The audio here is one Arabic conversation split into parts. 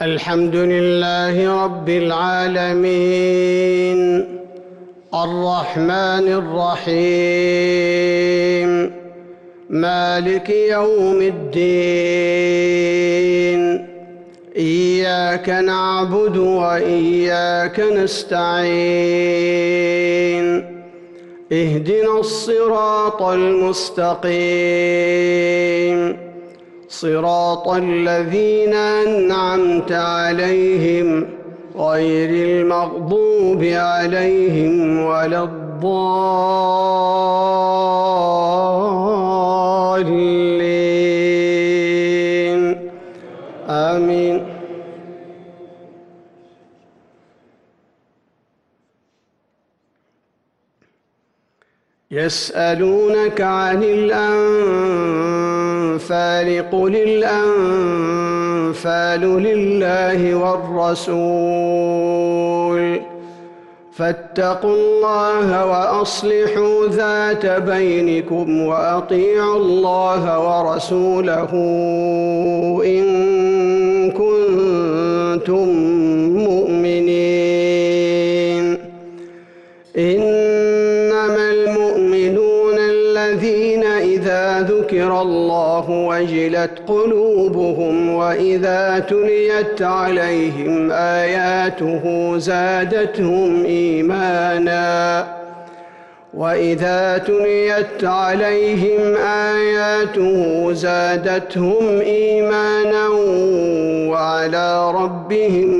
الحمد لله رب العالمين الرحمن الرحيم مالك يوم الدين إياك نعبد وإياك نستعين اهدنا الصراط المستقيم صراط الذين أنعمت عليهم غير المغضوب عليهم ولا الضالين آمين. يسألونك عن الأنفال قل الأنفال لله والرسول فاتقوا الله وأصلحوا ذات بينكم وأطيعوا الله ورسوله إن كنتم مؤمنين. إنما المؤمنون الذين إذا ذكر الله وجلت قلوبهم وإذا تليت عليهم آياته زادتهم إيمانا وعلى ربهم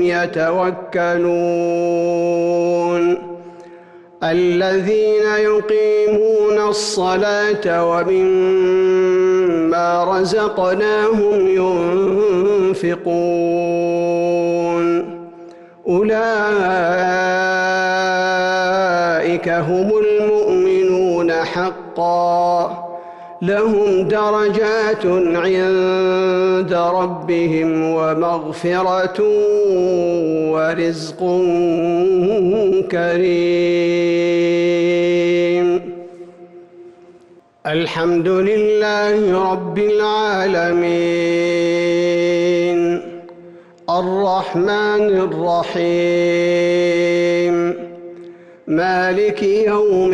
يتوكلون. الذين يقيمون الصلاة ومما رزقناهم ينفقون أولئك هم المؤمنون حقا لهم درجات عند ربهم ومغفرة ورزق كريم. الحمد لله رب العالمين الرحمن الرحيم مالك يوم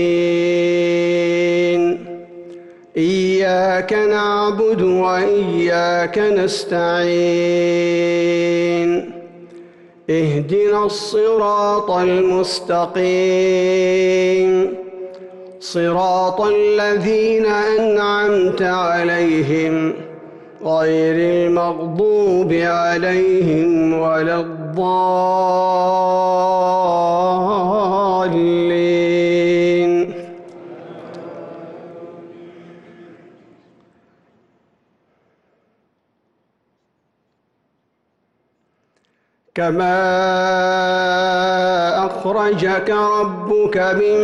الدين إياك نعبد وإياك نستعين اهدنا الصراط المستقيم صراط الذين أنعمت عليهم غير المغضوب عليهم ولا الضالين. كما أخرجك ربك من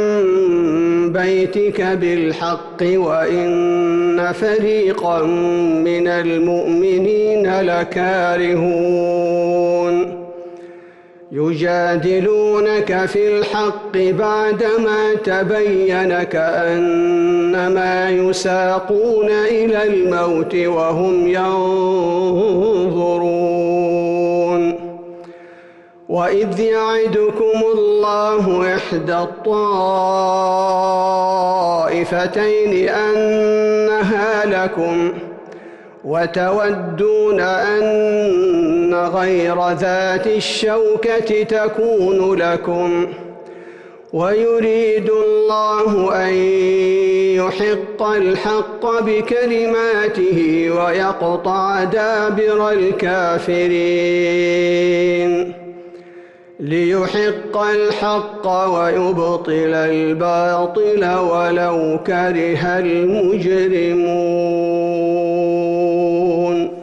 بيتك بالحق وإن فريقا من المؤمنين لكارهون يجادلونك في الحق بعدما تبين كأنما يساقون إلى الموت وهم ينظرون. وإذ يعدكم الله إحدى الطائفتين أنها لكم وتودون أن غير ذات الشوكة تكون لكم ويريد الله أن يحق الحق بكلماته ويقطع دابر الكافرين ليحق الحق ويبطل الباطل ولو كره المجرمون.